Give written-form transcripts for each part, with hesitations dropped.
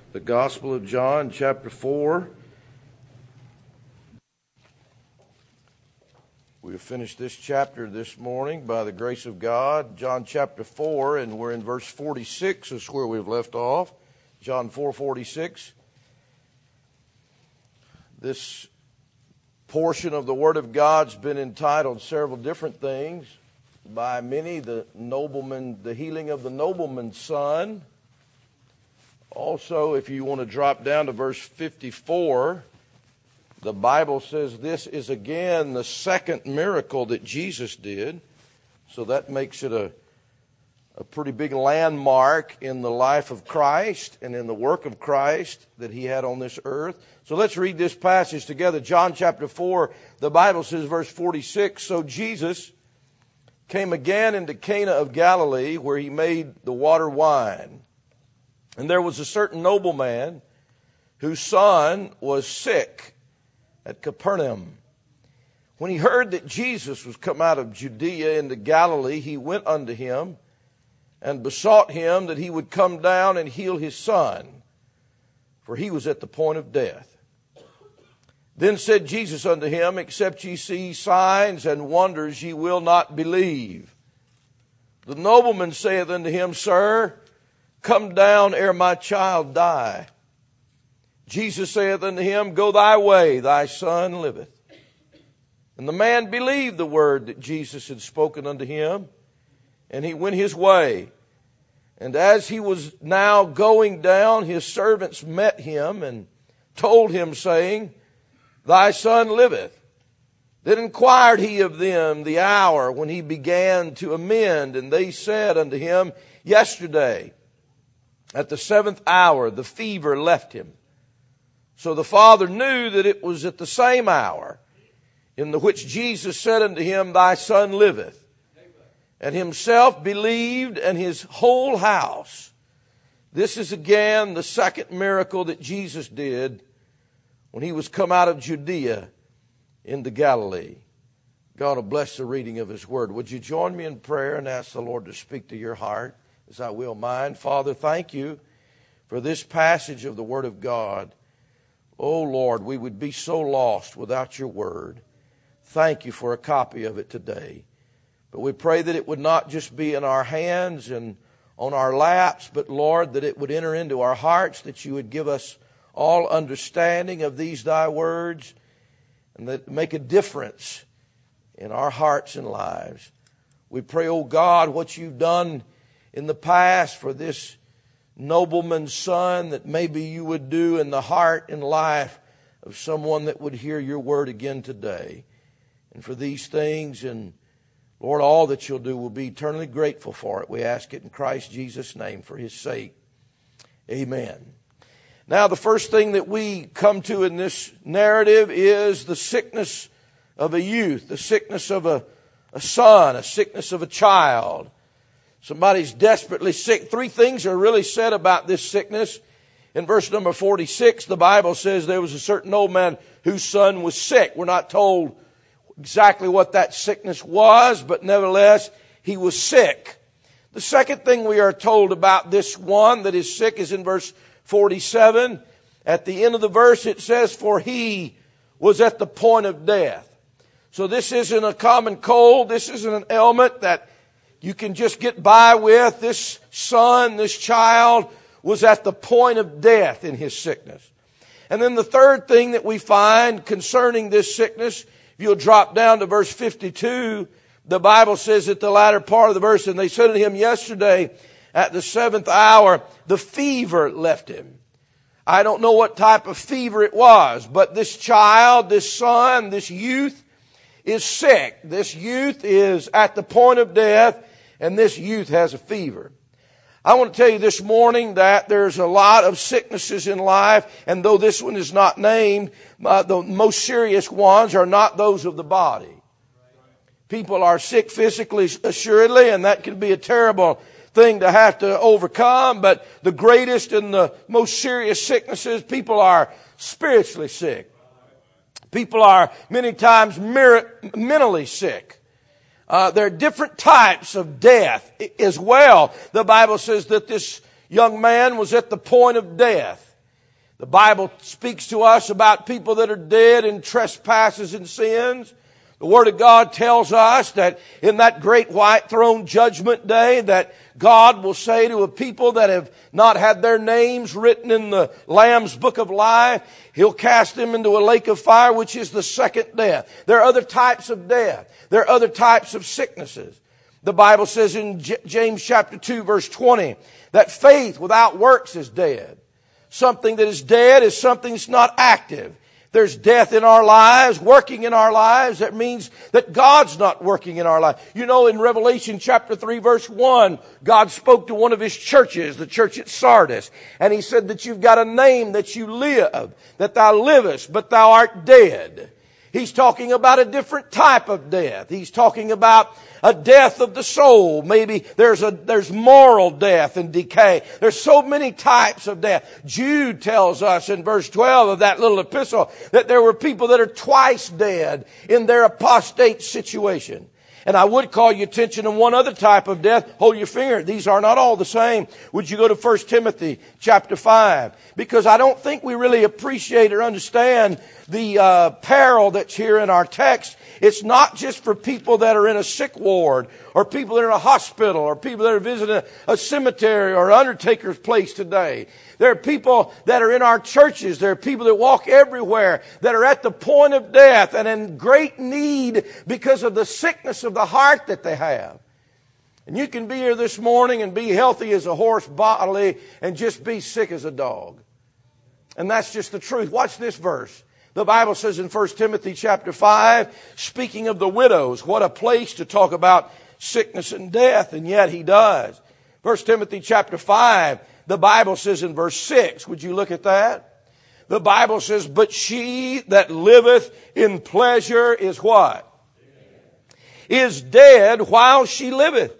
The Gospel of John, chapter 4. We have finished this chapter this morning by the grace of God. John chapter 4, and we're in verse 46 is where we've left off. John 4:46. This portion of the Word of God's been entitled several different things by many. The healing of the nobleman's son. Also, if you want to drop down to verse 54, the Bible says this is again the second miracle that Jesus did. So that makes it a pretty big landmark in the life of Christ and in the work of Christ that he had on this earth. So let's read this passage together. John chapter 4, the Bible says, verse 46, So Jesus came again into Cana of Galilee, where he made the water wine. And there was a certain nobleman whose son was sick at Capernaum. When he heard that Jesus was come out of Judea into Galilee, he went unto him and besought him that he would come down and heal his son, for he was at the point of death. Then said Jesus unto him, Except ye see signs and wonders, ye will not believe. The nobleman saith unto him, Sir, come down ere my child die. Jesus saith unto him, Go thy way, thy son liveth. And the man believed the word that Jesus had spoken unto him, and he went his way. And as he was now going down, his servants met him and told him, saying, Thy son liveth. Then inquired he of them the hour when he began to amend, and they said unto him, Yesterday, at the 7th hour, the fever left him. So the father knew that it was at the same hour in the which Jesus said unto him, Thy son liveth. And himself believed, and his whole house. This is again the second miracle that Jesus did when he was come out of Judea into Galilee. God will bless the reading of his word. Would you join me in prayer and ask the Lord to speak to your heart? As I will mine. Father, thank you for this passage of the Word of God. Oh, Lord, we would be so lost without your Word. Thank you for a copy of it today. But we pray that it would not just be in our hands and on our laps, but, Lord, that it would enter into our hearts, that you would give us all understanding of these thy words, and that make a difference in our hearts and lives. We pray, oh God, what you've done in the past for this nobleman's son, that maybe you would do in the heart and life of someone that would hear your word again today. And for these things, and Lord, all that you'll do, will be eternally grateful for it. We ask it in Christ Jesus' name for his sake. Amen. Now, the first thing that we come to in this narrative is the sickness of a youth, the sickness of a son, a sickness of a child. Somebody's desperately sick. Three things are really said about this sickness. In verse number 46, the Bible says there was a certain old man whose son was sick. We're not told exactly what that sickness was, but nevertheless, he was sick. The second thing we are told about this one that is sick is in verse 47. At the end of the verse, it says, For he was at the point of death. So this isn't a common cold. This isn't an ailment that you can just get by with. This son, this child, was at the point of death in his sickness. And then the third thing that we find concerning this sickness, if you'll drop down to verse 52, the Bible says at the latter part of the verse, And they said to him, Yesterday at the 7th hour, the fever left him. I don't know what type of fever it was, but this child, this son, this youth is sick. This youth is at the point of death, and this youth has a fever. I want to tell you this morning that there's a lot of sicknesses in life, and though this one is not named, the most serious ones are not those of the body. People are sick physically, assuredly, and that can be a terrible thing to have to overcome, but the greatest and the most serious sicknesses, people are spiritually sick. People are many times mentally sick. There are different types of death as well. The Bible says that this young man was at the point of death. The Bible speaks to us about people that are dead in trespasses and sins. The Word of God tells us that in that great white throne judgment day that God will say to a people that have not had their names written in the Lamb's book of life, He'll cast them into a lake of fire, which is the second death. There are other types of death. There are other types of sicknesses. The Bible says in James chapter 2 verse 20 that faith without works is dead. Something that is dead is something that's not active. There's death in our lives, working in our lives. That means that God's not working in our life. You know, in Revelation chapter 3 verse 1, God spoke to one of His churches, the church at Sardis. And He said that you've got a name that you live, that thou livest, but thou art dead. He's talking about a different type of death. He's talking about a death of the soul. Maybe there's moral death and decay. There's so many types of death. Jude tells us in verse 12 of that little epistle that there were people that are twice dead in their apostate situation. And I would call your attention to one other type of death. Hold your finger. These are not all the same. Would you go to 1 Timothy chapter 5? Because I don't think we really appreciate or understand the peril that's here in our text. It's not just for people that are in a sick ward or people that are in a hospital or people that are visiting a cemetery or undertaker's place today. There are people that are in our churches. There are people that walk everywhere that are at the point of death and in great need because of the sickness of the heart that they have. And you can be here this morning and be healthy as a horse bodily and just be sick as a dog. And that's just the truth. Watch this verse. The Bible says in 1 Timothy chapter 5, speaking of the widows, what a place to talk about sickness and death, and yet he does. 1 Timothy chapter 5, the Bible says in verse 6, would you look at that? The Bible says, but she that liveth in pleasure is what? Is dead while she liveth.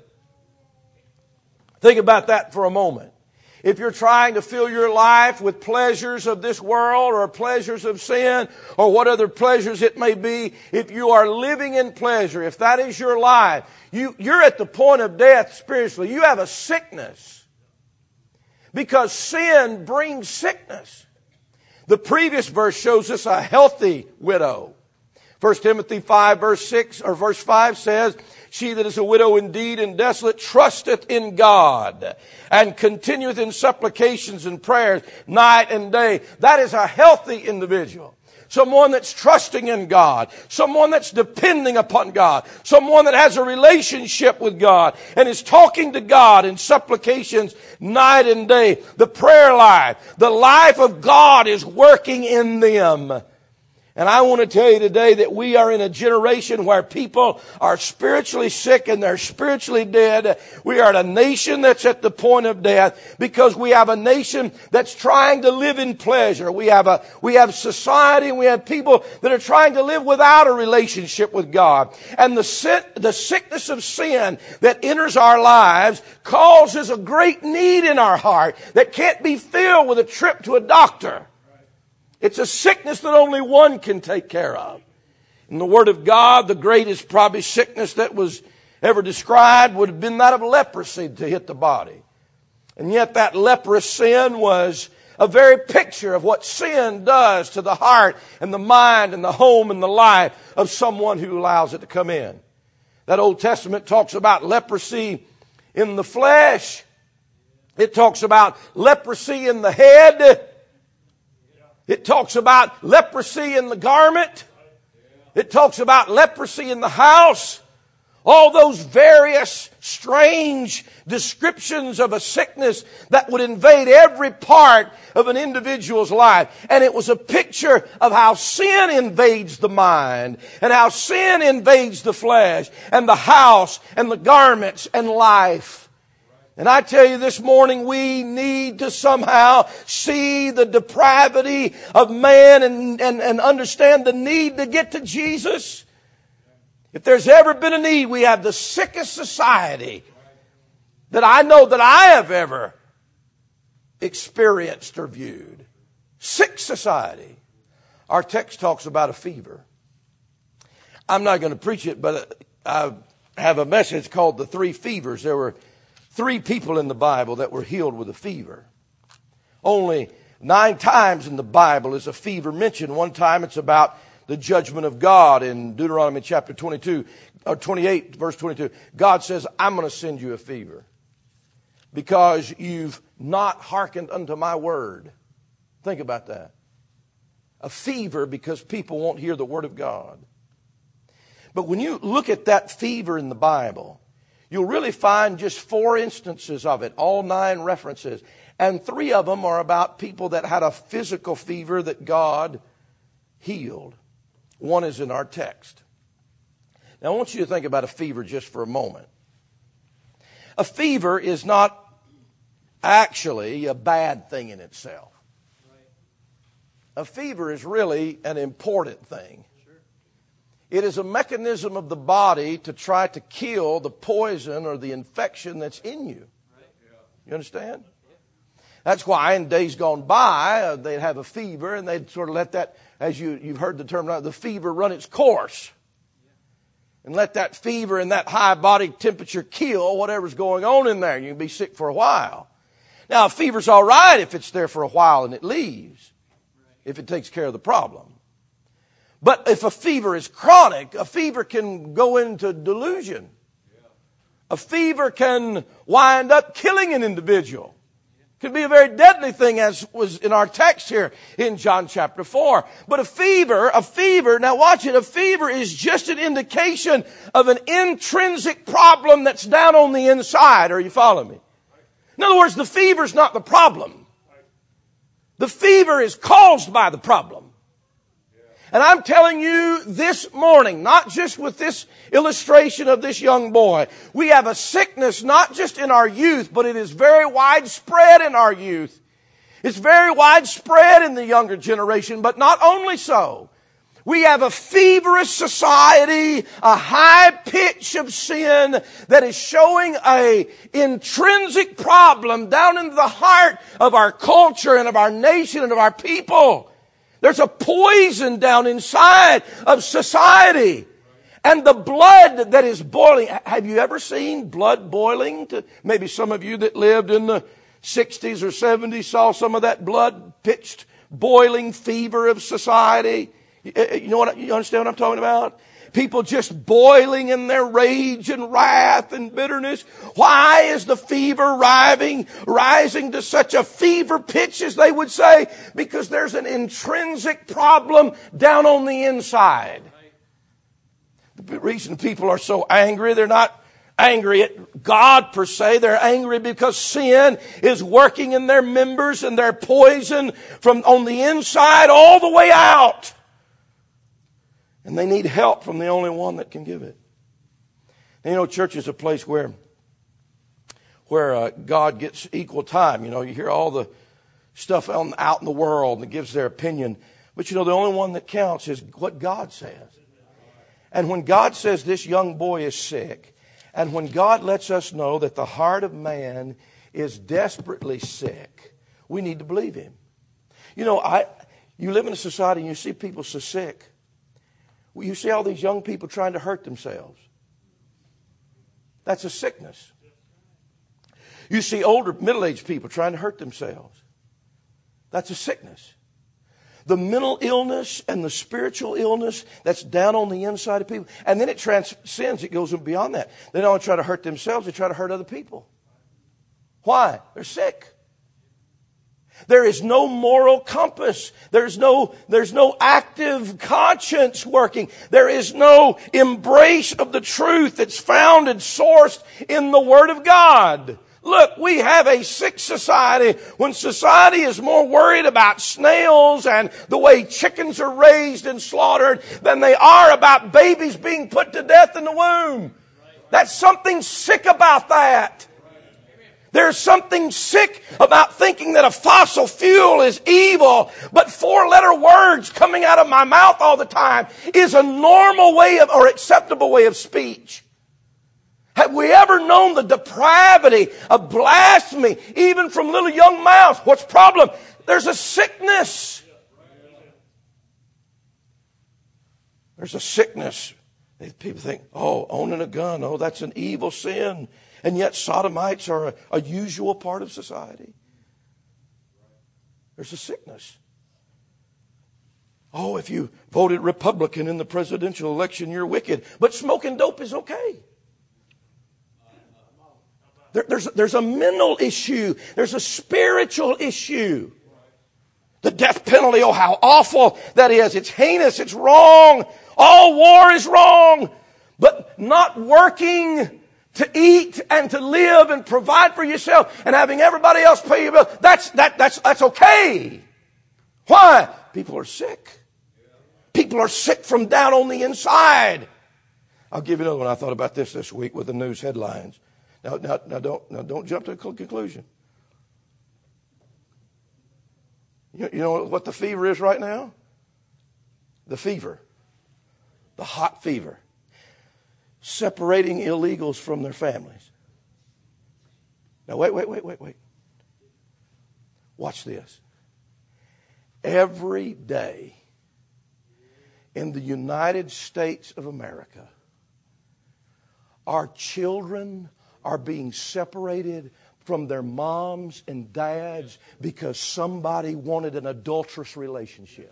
Think about that for a moment. If you're trying to fill your life with pleasures of this world or pleasures of sin or what other pleasures it may be, if you are living in pleasure, if that is your life, you're at the point of death spiritually. You have a sickness because sin brings sickness. The previous verse shows us a healthy widow. 1 Timothy 5 verse 6 or verse 5 says, she that is a widow indeed and desolate trusteth in God and continueth in supplications and prayers night and day. That is a healthy individual. Someone that's trusting in God. Someone that's depending upon God. Someone that has a relationship with God and is talking to God in supplications night and day. The prayer life, the life of God is working in them. And I want to tell you today that we are in a generation where people are spiritually sick and they're spiritually dead. We are a nation that's at the point of death because we have a nation that's trying to live in pleasure. We have society and we have people that are trying to live without a relationship with God. And the sickness of sin that enters our lives causes a great need in our heart that can't be filled with a trip to a doctor. It's a sickness that only one can take care of. In the Word of God, the greatest probably sickness that was ever described would have been that of leprosy to hit the body. And yet that leprous sin was a very picture of what sin does to the heart and the mind and the home and the life of someone who allows it to come in. That Old Testament talks about leprosy in the flesh. It talks about leprosy in the head. It talks about leprosy in the garment. It talks about leprosy in the house. All those various strange descriptions of a sickness that would invade every part of an individual's life. And it was a picture of how sin invades the mind and how sin invades the flesh and the house and the garments and life. And I tell you this morning, we need to somehow see the depravity of man and understand the need to get to Jesus. If there's ever been a need, we have the sickest society that I know that I have ever experienced or viewed. Sick society. Our text talks about a fever. I'm not going to preach it, but I have a message called The Three Fevers. There were 3 people in the Bible that were healed with a fever. Only 9 times in the Bible is a fever mentioned. One time it's about the judgment of God in Deuteronomy chapter 22, or 28, verse 22. God says, I'm going to send you a fever because you've not hearkened unto my word. Think about that. A fever because people won't hear the word of God. But when you look at that fever in the Bible, you'll really find just 4 instances of it, all 9 references. And 3 of them are about people that had a physical fever that God healed. One is in our text. Now I want you to think about a fever just for a moment. A fever is not actually a bad thing in itself. A fever is really an important thing. It is a mechanism of the body to try to kill the poison or the infection that's in you. You understand? That's why in days gone by, they'd have a fever and they'd sort of let that, as you've heard the term, the fever run its course. And let that fever and that high body temperature kill whatever's going on in there. You can be sick for a while. Now, a fever's all right if it's there for a while and it leaves, if it takes care of the problem. But if a fever is chronic, a fever can go into delusion. A fever can wind up killing an individual. It can be a very deadly thing, as was in our text here in John chapter 4. But a fever, now watch it, a fever is just an indication of an intrinsic problem that's down on the inside. Are you following me? In other words, the fever's not the problem. The fever is caused by the problem. And I'm telling you this morning, not just with this illustration of this young boy, we have a sickness not just in our youth, but it is very widespread in our youth. It's very widespread in the younger generation, but not only so. We have a feverish society, a high pitch of sin that is showing an intrinsic problem down into the heart of our culture and of our nation and of our people. There's a poison down inside of society. And the blood that is boiling. Have you ever seen blood boiling? Maybe some of you that lived in the 60s or 70s saw some of that blood-pitched boiling fever of society. You understand what I'm talking about? People just boiling in their rage and wrath and bitterness. Why is the fever rising to such a fever pitch, as they would say? Because there's an intrinsic problem down on the inside. The reason people are so angry, they're not angry at God per se. They're angry because sin is working in their members and their poison from on the inside all the way out. And they need help from the only one that can give it. And church is a place where God gets equal time. You hear all the stuff out in the world and gives their opinion. But the only one that counts is what God says. And when God says this young boy is sick, and when God lets us know that the heart of man is desperately sick, we need to believe him. You live in a society and you see people so sick. You see all these young people trying to hurt themselves. That's a sickness. You see older, middle-aged people trying to hurt themselves. That's a sickness. The mental illness and the spiritual illness that's down on the inside of people. And then it transcends, it goes beyond that. They don't try to hurt themselves, they try to hurt other people. Why? They're sick. There is no moral compass. There's no active conscience working. There is no embrace of the truth that's found and sourced in the Word of God. Look, we have a sick society when society is more worried about snails and the way chickens are raised and slaughtered than they are about babies being put to death in the womb. That's something sick about that. There's something sick about thinking that a fossil fuel is evil, but 4-letter words coming out of my mouth all the time is a normal way of, or acceptable way of speech. Have we ever known the depravity of blasphemy, even from little young mouths? What's the problem? There's a sickness. There's a sickness. People think, owning a gun, that's an evil sin. And yet sodomites are a usual part of society. There's a sickness. Oh, if you voted Republican in the presidential election, you're wicked. But smoking dope is okay. There's a mental issue. There's a spiritual issue. The death penalty, oh, how awful that is. It's heinous. It's wrong. All war is wrong. But not working to eat and to live and provide for yourself and having everybody else pay your bill, that's okay. Why? People are sick. People are sick from down on the inside. I'll give you another one. I thought about this week with the news headlines. Now don't jump to a conclusion. You know what the fever is right now? The fever. The hot fever. Separating illegals from their families. Now wait. Watch this. Every day in the United States of America, our children are being separated from their moms and dads because somebody wanted an adulterous relationship.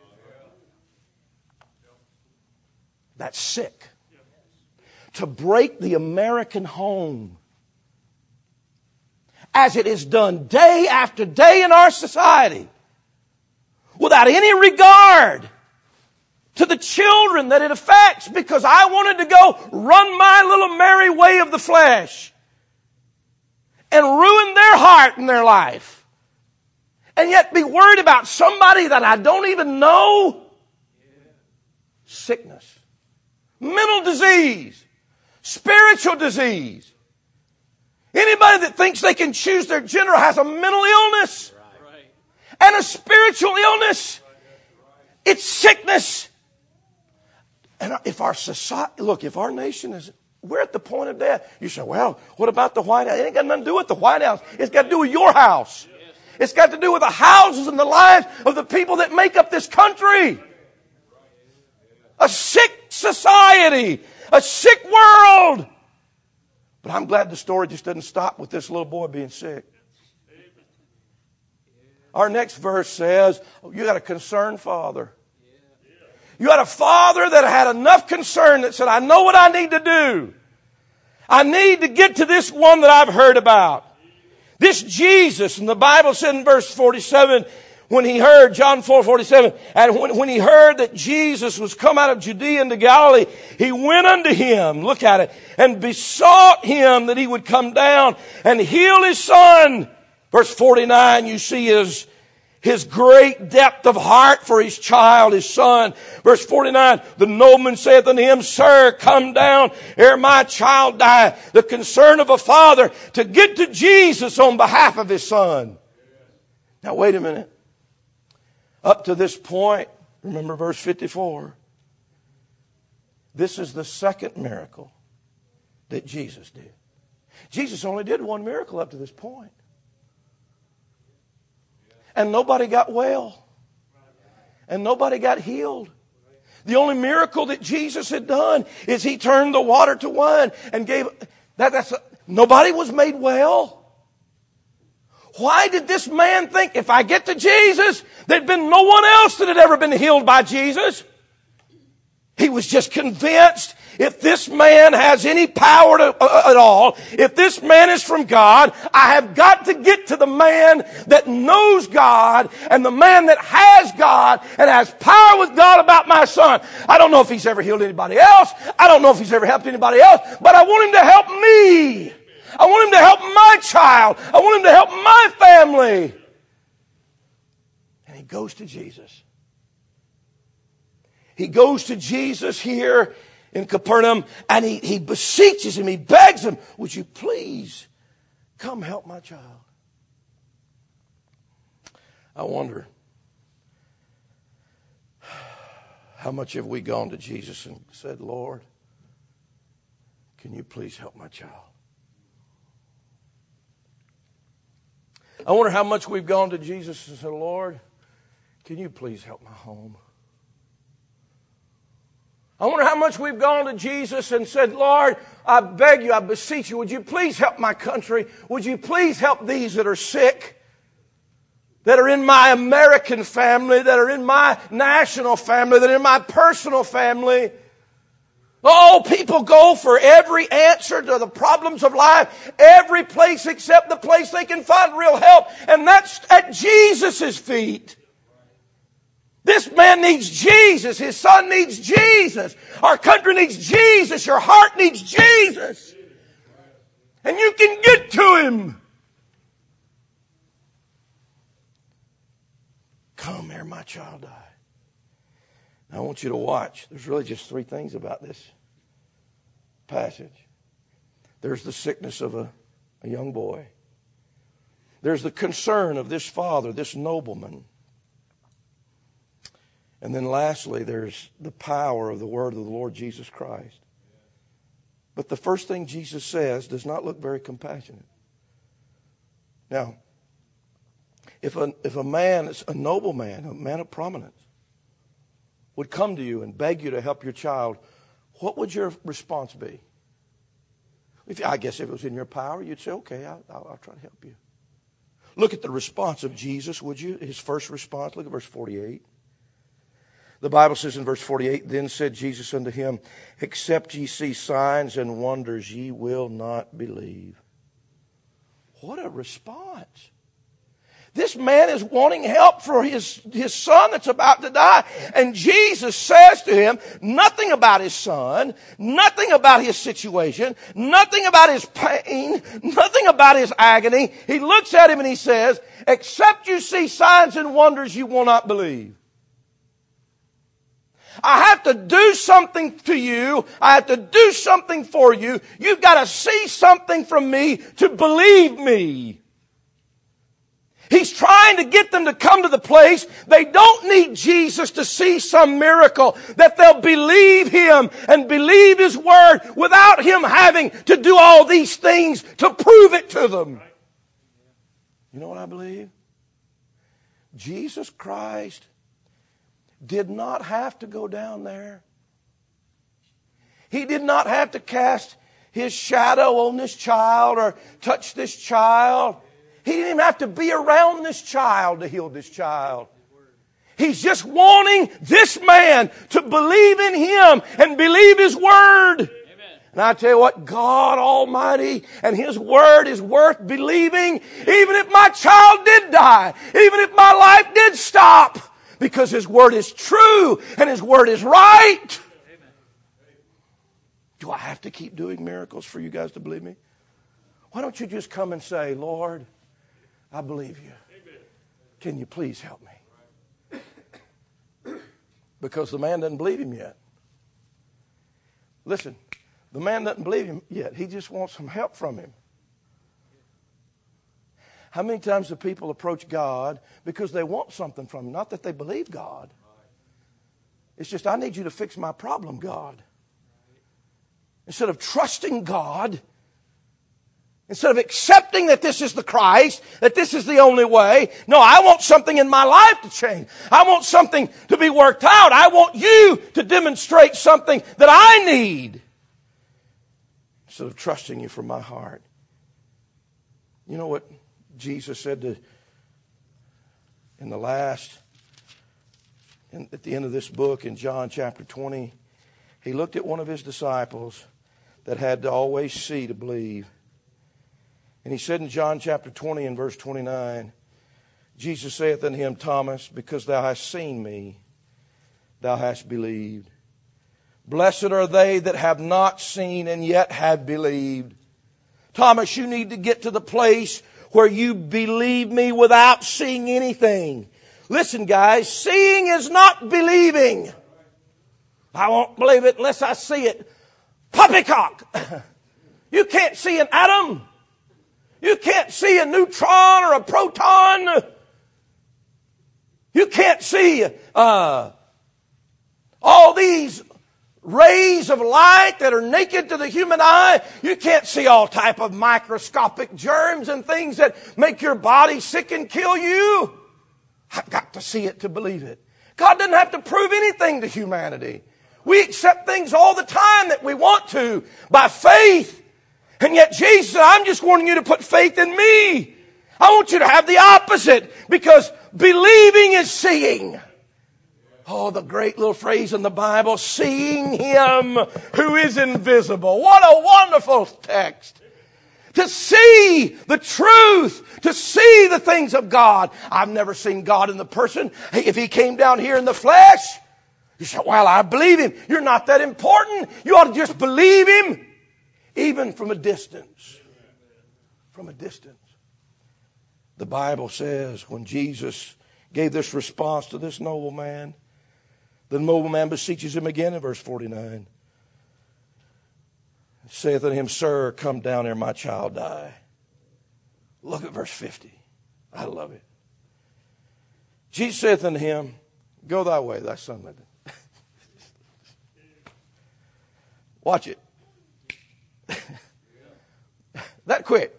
That's sick. To break the American home, as it is done day after day in our society, without any regard to the children that it affects, because I wanted to go run my little merry way of the flesh and ruin their heart and their life, and yet be worried about somebody that I don't even know. Sickness, mental disease, spiritual disease. Anybody that thinks they can choose their gender has a mental illness and a spiritual illness. It's sickness. And if our society, look, if our nation is, we're at the point of death. You say, well, what about the White House? It ain't got nothing to do with the White House. It's got to do with your house. It's got to do with the houses and the lives of the people that make up this country. A sick society. A sick world. But I'm glad the story just doesn't stop with this little boy being sick. Our next verse says, you got a concerned father. You had a father that had enough concern that said, I know what I need to do. I need to get to this one that I've heard about. This Jesus, and the Bible said in verse 47, when he heard, John 4:47, and when he heard that Jesus was come out of Judea into Galilee, he went unto him, look at it, and besought him that he would come down and heal his son. Verse 49, you see his great depth of heart for his child, his son. Verse 49, the nobleman saith unto him, Sir, come down ere my child die. The concern of a father to get to Jesus on behalf of his son. Now wait a minute. Up to this point, remember verse 54. This is the second miracle that Jesus did. Jesus only did one miracle up to this point. And nobody got well. And nobody got healed. The only miracle that Jesus had done is he turned the water to wine and gave nobody was made well. Why did this man think, if I get to Jesus, there'd been no one else that had ever been healed by Jesus? He was just convinced, if this man has any power at all, if this man is from God, I have got to get to the man that knows God and the man that has God and has power with God about my son. I don't know if he's ever healed anybody else. I don't know if he's ever helped anybody else, but I want him to help me. I want him to help my child. I want him to help my family. And he goes to Jesus. He goes to Jesus here in Capernaum and he beseeches him. He begs him, would you please come help my child? I wonder, how much have we gone to Jesus and said, Lord, can you please help my child? I wonder how much we've gone to Jesus and said, Lord, can you please help my home? I wonder how much we've gone to Jesus and said, Lord, I beg you, I beseech you, would you please help my country? Would you please help these that are sick? that are in my American family, that are in my national family, that are in my personal family. Oh, people go for every answer to the problems of life, every place except the place they can find real help, and that's at Jesus' feet. This man needs Jesus. His son needs Jesus. Our country needs Jesus. Your heart needs Jesus. And you can get to Him. Come here, my child, die. Now, I want you to watch. There's really just three things about this passage. There's the sickness of a young boy. There's the concern of this father, this nobleman. And then lastly, there's the power of the word of the Lord Jesus Christ. But the first thing Jesus says does not look very compassionate. Now, if a man, a nobleman, a man of prominence, would come to you and beg you to help your child, what would your response be? I guess if it was in your power, you'd say, okay, I'll try to help you. Look at the response of Jesus, would you? His first response, look at verse 48. The Bible says in verse 48, then said Jesus unto him, except ye see signs and wonders, ye will not believe. What a response. This man is wanting help for his son that's about to die. And Jesus says to him nothing about his son, nothing about his situation, nothing about his pain, nothing about his agony. He looks at him and he says, except you see signs and wonders, you will not believe. I have to do something to you. I have to do something for you. You've got to see something from me to believe me. He's trying to get them to come to the place they don't need Jesus to see some miracle, that they'll believe Him and believe His Word without Him having to do all these things to prove it to them. You know what I believe? Jesus Christ did not have to go down there. He did not have to cast His shadow on this child or touch this child. He didn't even have to be around this child to heal this child. He's just wanting this man to believe in Him and believe His Word. Amen. And I tell you what, God Almighty and His Word is worth believing, even if my child did die, even if my life did stop, because His Word is true and His Word is right. Amen. Do I have to keep doing miracles for you guys to believe me? Why don't you just come and say, Lord, I believe you. Can you please help me? Because the man doesn't believe Him yet. Listen, the man doesn't believe Him yet. He just wants some help from Him. How many times do people approach God because they want something from Him? Not that they believe God. It's just, I need you to fix my problem, God. Instead of trusting God, instead of accepting that this is the Christ, that this is the only way, no, I want something in my life to change. I want something to be worked out. I want you to demonstrate something that I need. Instead of trusting you from my heart. You know what Jesus said at the end of this book in John chapter 20? He looked at one of His disciples that had to always see to believe. And He said in John chapter 20 and verse 29, Jesus saith unto him, Thomas, because thou hast seen me, thou hast believed. Blessed are they that have not seen and yet have believed. Thomas, you need to get to the place where you believe me without seeing anything. Listen, guys, seeing is not believing. I won't believe it unless I see it. Poppycock! You can't see an atom. You can't see a neutron or a proton. You can't see all these rays of light that are naked to the human eye. You can't see all type of microscopic germs and things that make your body sick and kill you. I've got to see it to believe it. God doesn't have to prove anything to humanity. We accept things all the time that we want to by faith. And yet Jesus said, I'm just wanting you to put faith in me. I want you to have the opposite, because believing is seeing. Oh, the great little phrase in the Bible, seeing Him who is invisible. What a wonderful text. To see the truth, to see the things of God. I've never seen God in the person. Hey, if He came down here in the flesh, you say, well, I believe Him. You're not that important. You ought to just believe Him, even from a distance. From a distance. The Bible says when Jesus gave this response to this nobleman, the nobleman beseeches Him again in verse 49. Saith unto him, Sir, come down ere my child die. Look at verse 50. I love it. Jesus saith unto him, Go thy way, thy son liveth. Watch it. That quick.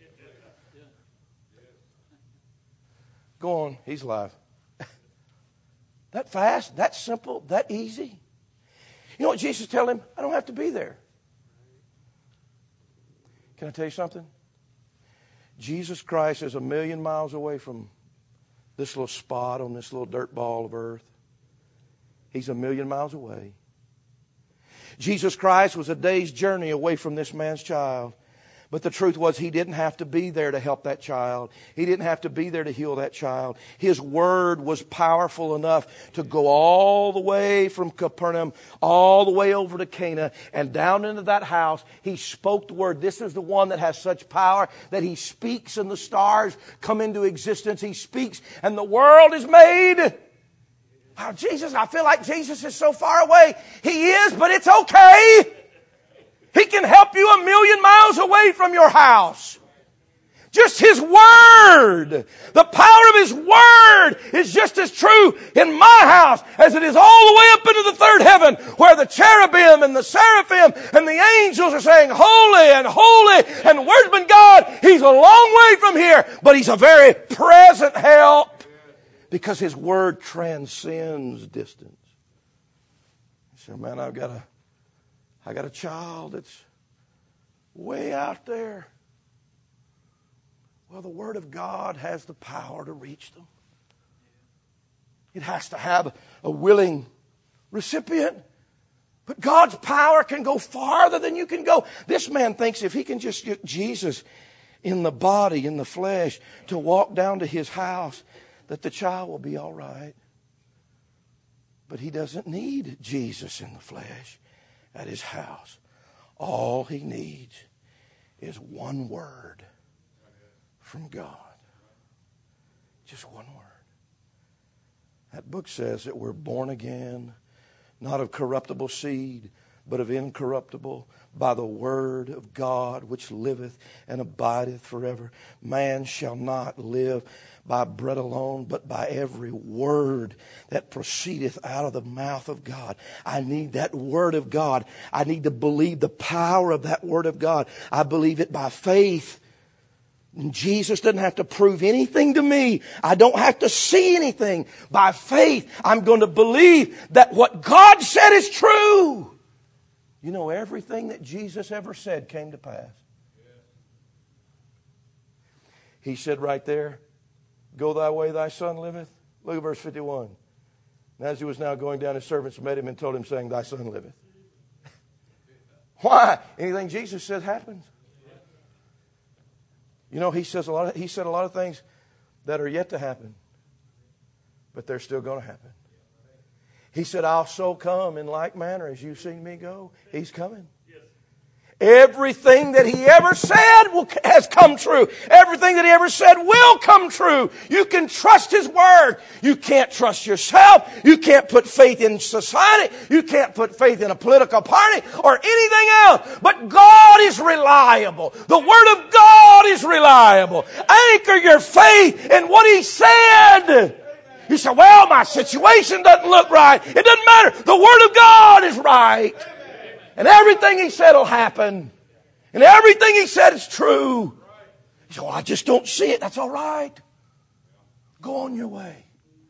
Go on, he's alive. That fast, that simple, that easy. You know what Jesus told him? I don't have to be there. Can I tell you something? Jesus Christ is 1,000,000 miles away from this little spot on this little dirt ball of earth. He's 1,000,000 miles away. Jesus Christ was a day's journey away from this man's child. But the truth was, He didn't have to be there to help that child. He didn't have to be there to heal that child. His word was powerful enough to go all the way from Capernaum, all the way over to Cana, and down into that house. He spoke the word. This is the one that has such power that He speaks and the stars come into existence. He speaks and the world is made. Oh, Jesus, I feel like Jesus is so far away. He is, but it's okay. He can help you 1,000,000 miles away from your house. Just His Word. The power of His Word is just as true in my house as it is all the way up into the third heaven, where the cherubim and the seraphim and the angels are saying, Holy and holy, and the Word's been God. He's a long way from here, but He's a very present help, because His Word transcends distance. You say, man, I got a child that's way out there. Well, the Word of God has the power to reach them. It has to have a willing recipient. But God's power can go farther than you can go. This man thinks if he can just get Jesus in the body, in the flesh, to walk down to his house, that the child will be all right. But he doesn't need Jesus in the flesh at his house. All he needs is one word from God. Just one word. That book says that we're born again, not of corruptible seed, but of incorruptible, by the word of God, which liveth and abideth forever. Man shall not live by bread alone, but by every word that proceedeth out of the mouth of God. I need that word of God. I need to believe the power of that word of God. I believe it by faith. And Jesus doesn't have to prove anything to me. I don't have to see anything. By faith, I'm going to believe that what God said is true. You know, everything that Jesus ever said came to pass. He said right there, Go thy way, thy son liveth. Look at verse 51. And as he was now going down, his servants met him and told him, saying, Thy son liveth. Why? Anything Jesus said happens. You know, he said a lot of things that are yet to happen, but they're still going to happen. He said, I'll so come in like manner as you've seen me go. He's coming. Everything that He ever said has come true. Everything that He ever said will come true. You can trust His Word. You can't trust yourself. You can't put faith in society. You can't put faith in a political party or anything else. But God is reliable. The Word of God is reliable. Anchor your faith in what He said. You say, well, my situation doesn't look right. It doesn't matter. The Word of God is right. And everything He said will happen. And everything He said is true. You say, well, I just don't see it. That's all right. Go on your way.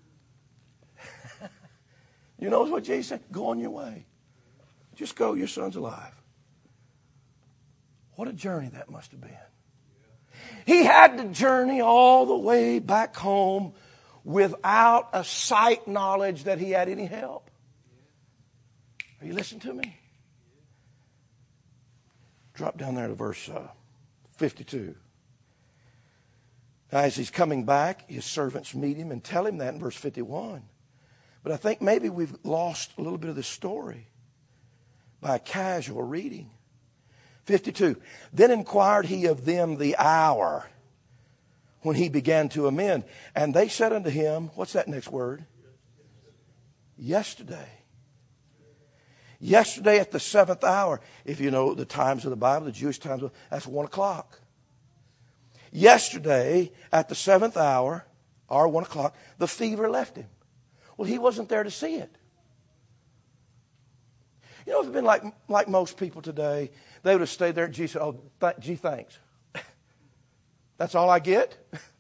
You know what Jesus said? Go on your way. Just go. Your son's alive. What a journey that must have been. He had to journey all the way back home without a sight knowledge that he had any help. Are you listening to me? Drop down there to verse 52. Now, as he's coming back, his servants meet him and tell him that in verse 51. But I think maybe we've lost a little bit of the story by a casual reading. 52. Then inquired he of them the hour when he began to amend. And they said unto him, what's that next word? Yesterday. Yesterday at the 7th hour. If you know the times of the Bible, the Jewish times, that's 1 o'clock. Yesterday at the 7th hour, or 1 o'clock, the fever left him. Well, he wasn't there to see it. You know, if it had been like most people today, they would have stayed there. Jesus said, oh, gee, thanks. That's all I get?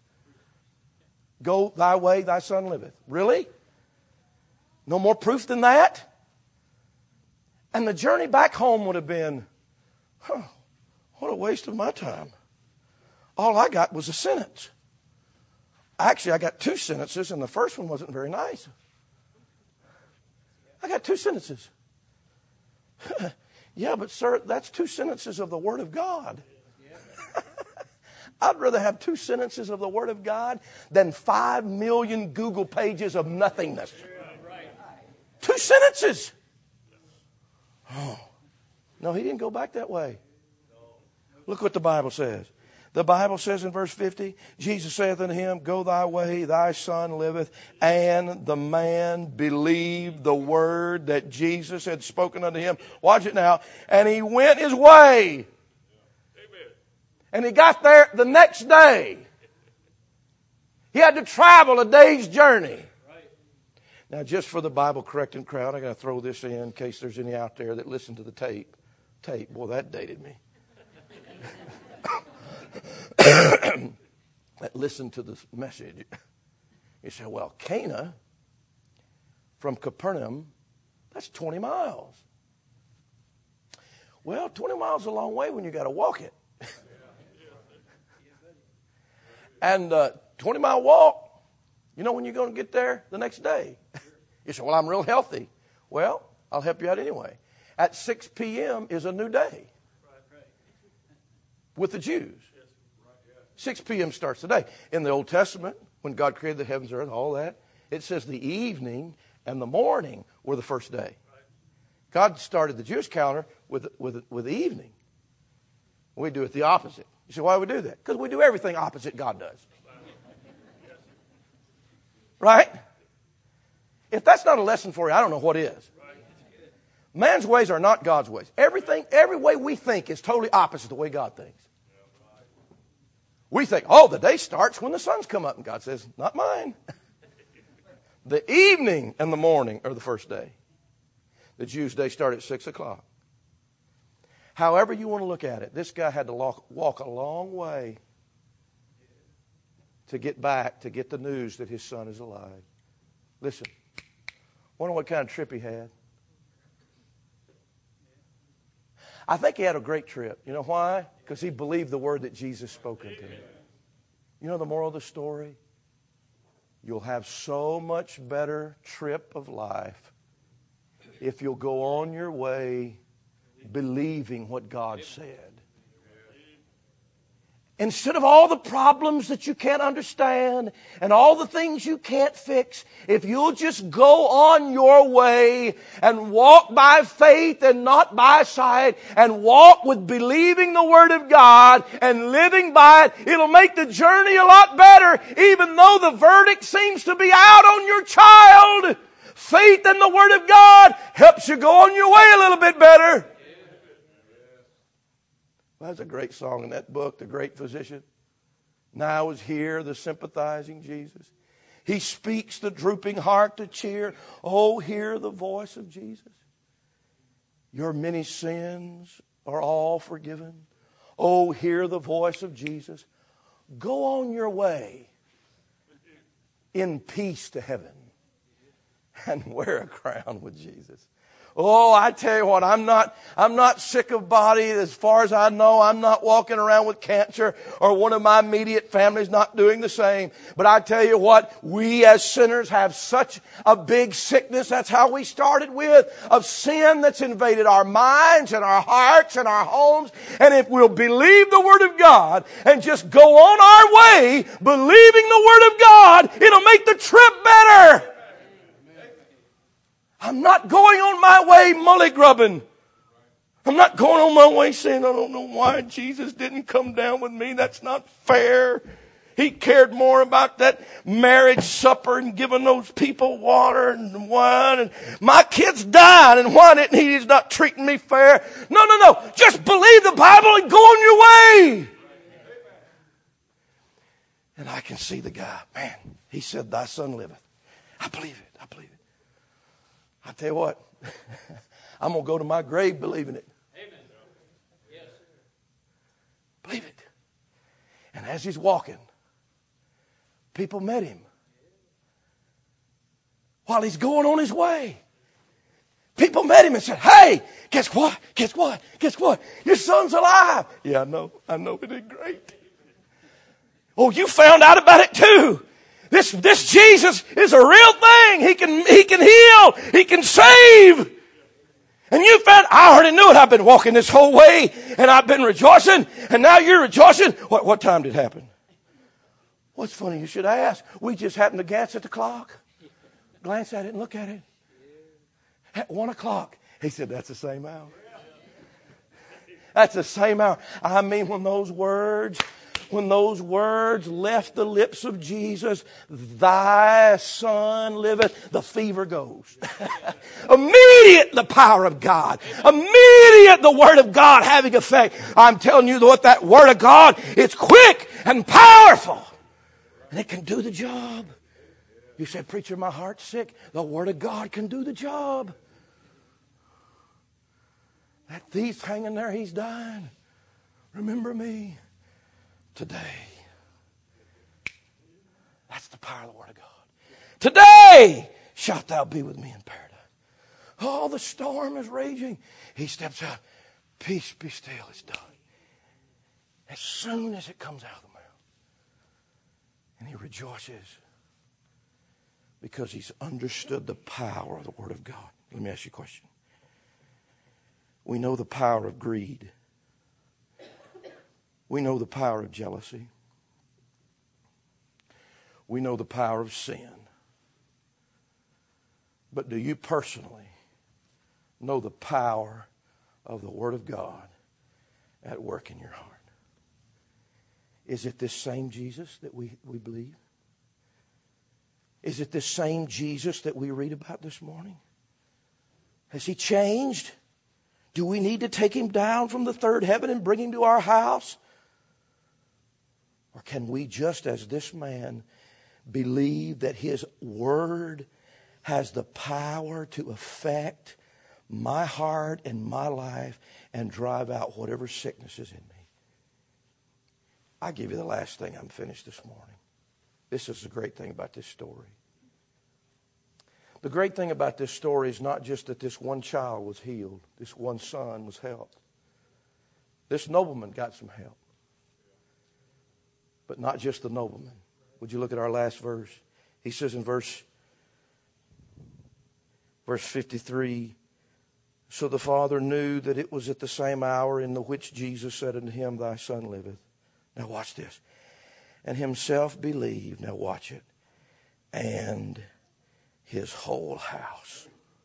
Go thy way, thy son liveth. Really? No more proof than that? And the journey back home would have been, what a waste of my time. All I got was a sentence. Actually, I got 2 sentences, and the first one wasn't very nice. I got 2 sentences. Yeah, but sir, that's 2 sentences of the Word of God. I'd rather have 2 sentences of the Word of God than 5 million Google pages of nothingness. 2 sentences. Oh. No, he didn't go back that way. Look what the Bible says. The Bible says in verse 50, Jesus saith unto him, go thy way, thy son liveth. And the man believed the word that Jesus had spoken unto him. Watch it now. And he went his way. Amen. And he got there the next day. He had to travel a day's journey. Right. Now, just for the Bible correcting crowd, I got to throw this in case there's any out there that listen to the tape. Boy, that dated me. That listen to this message. You say, well, Cana from Capernaum, that's 20 miles. Well, 20 miles is a long way when you got to walk it. And 20-mile walk, you know when you're going to get there? The next day. You say, well, I'm real healthy. Well, I'll help you out anyway. At 6 p.m. is a new day with the Jews. 6 p.m. starts the day. In the Old Testament, when God created the heavens, earth, all that, it says the evening and the morning were the first day. God started the Jewish calendar with the evening. We do it the opposite. You say, why do we do that? Because we do everything opposite God does. Right? If that's not a lesson for you, I don't know what is. Man's ways are not God's ways. Every way we think is totally opposite the way God thinks. We think, oh, the day starts when the sun's come up. And God says, not mine. The evening and the morning are the first day. The Jews' day started at 6 o'clock. However you want to look at it, this guy had to walk a long way to get back, to get the news that his son is alive. Listen, wonder what kind of trip he had. I think he had a great trip. You know why? Because he believed the word that Jesus spoke unto him. You know the moral of the story? You'll have so much better trip of life if you'll go on your way believing what God said. Instead of all the problems that you can't understand and all the things you can't fix, if you'll just go on your way and walk by faith and not by sight and walk with believing the Word of God and living by it, it'll make the journey a lot better, even though the verdict seems to be out on your child. Faith in the Word of God helps you go on your way a little bit better. Well, that's a great song in that book, The Great Physician. Now is here the sympathizing Jesus. He speaks the drooping heart to cheer. Oh, hear the voice of Jesus. Your many sins are all forgiven. Oh, hear the voice of Jesus. Go on your way in peace to heaven. and wear a crown with Jesus. Oh, I tell you what, I'm not sick of body. As far as I know, I'm not walking around with cancer, or one of my immediate family's not doing the same. But I tell you what, we as sinners have such a big sickness. That's how we started with, of sin that's invaded our minds and our hearts and our homes. And if we'll believe the Word of God and just go on our way, believing the Word of God, it'll make the trip better. I'm not going on my way mully-grubbing. I'm not going on my way saying, I don't know why Jesus didn't come down with me. That's not fair. He cared more about that marriage supper and giving those people water and wine. And my kid's dying, and why didn't he? He's not treating me fair. No. Just believe the Bible and go on your way. And I can see the guy. Man, he said, thy son liveth. I believe it. I tell you what, I'm going to go to my grave believing it. Amen. Yes. Believe it. And as he's walking, people met him while he's going on his way. People met him and said, hey, guess what? Your son's alive. Yeah, I know. It did great. Oh, you found out about it too. This Jesus is a real thing. He can heal. He can save. And you found, I already knew it. I've been walking this whole way and I've been rejoicing, and now you're rejoicing. What time did it happen? What's funny, you should ask. We just happened to glance at the clock. Glance at it and look at it. At 1 o'clock. He said, that's the same hour. That's the same hour. I mean, when those words left the lips of Jesus, thy son liveth, the fever goes. Immediate the power of God. Immediate the Word of God having effect. I'm telling you what, that Word of God, it's quick and powerful. And it can do the job. You said, preacher, my heart's sick. The Word of God can do the job. That thief's hanging there, he's dying. Remember me today. That's the power of the Word of God. Today shalt thou be with me in paradise. Oh, the storm is raging. He steps out. Peace, be still, it's done. As soon as it comes out of the mouth. And he rejoices because he's understood the power of the Word of God. Let me ask you a question. We know the power of greed. We know the power of jealousy. We know the power of sin. But do you personally know the power of the Word of God at work in your heart? Is it this same Jesus that we believe? Is it this same Jesus that we read about this morning? Has he changed? Do we need to take him down from the third heaven and bring him to our house? Or can we, just as this man, believe that his Word has the power to affect my heart and my life and drive out whatever sickness is in me? I'll give you the last thing. I'm finished this morning. This is the great thing about this story. The great thing about this story is not just that this one child was healed. This one son was helped. This nobleman got some help. But not just the nobleman. Would you look at our last verse? He says in verse 53, so the father knew that it was at the same hour in the which Jesus said unto him, thy son liveth. Now watch this. And himself believed. Now watch it. And his whole house.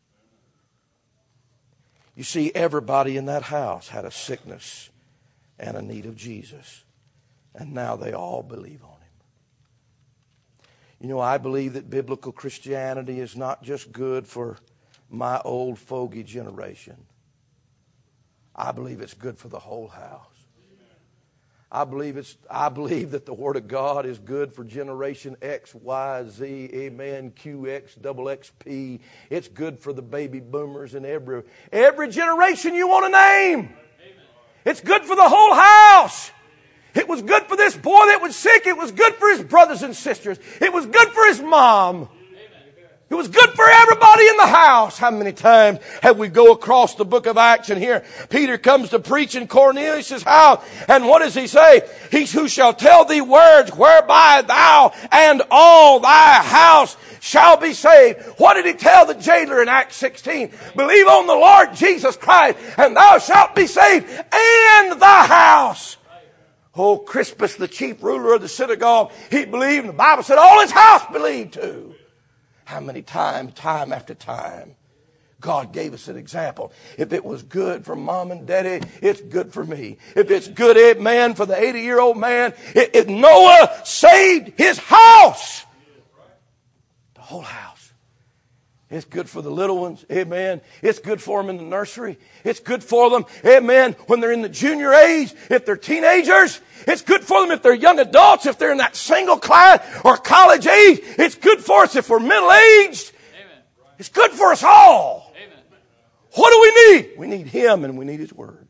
You see, everybody in that house had a sickness and a need of Jesus. And now they all believe on him. You know, I believe that biblical Christianity is not just good for my old fogey generation. I believe it's good for the whole house. I believe that the Word of God is good for generation X, Y, Z, amen, QX, double XP. It's good for the baby boomers and every generation you want to name. Amen. It's good for the whole house. It was good for this boy that was sick. It was good for his brothers and sisters. It was good for his mom. Amen. It It was good for everybody in the house. How many times have we go across the book of Acts and here Peter comes to preach in Cornelius' house, and what does he say? He who shall tell thee words whereby thou and all thy house shall be saved. What did he tell the jailer in Acts 16? Believe on the Lord Jesus Christ and thou shalt be saved, and thy house. Oh, Crispus, the chief ruler of the synagogue, he believed, and the Bible said all his house believed too. How many times, time after time, God gave us an example. If it was good for mom and daddy, it's good for me. If it's good, amen, for the 80-year-old man, if Noah saved his house, the whole house. It's good for the little ones, amen. It's good for them in the nursery. It's good for them, amen, when they're in the junior age, if they're teenagers. It's good for them if they're young adults, if they're in that single class or college age. It's good for us if we're middle-aged. Amen. It's good for us all. Amen. What do we need? We need Him and we need His Word.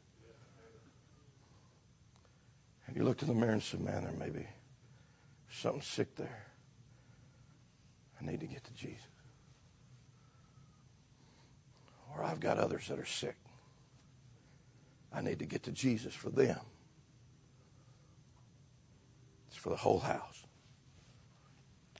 Have you looked in the mirror and said, man, there may be something sick there. I need to get to Jesus. Or I've got others that are sick. I need to get to Jesus for them. It's for the whole house.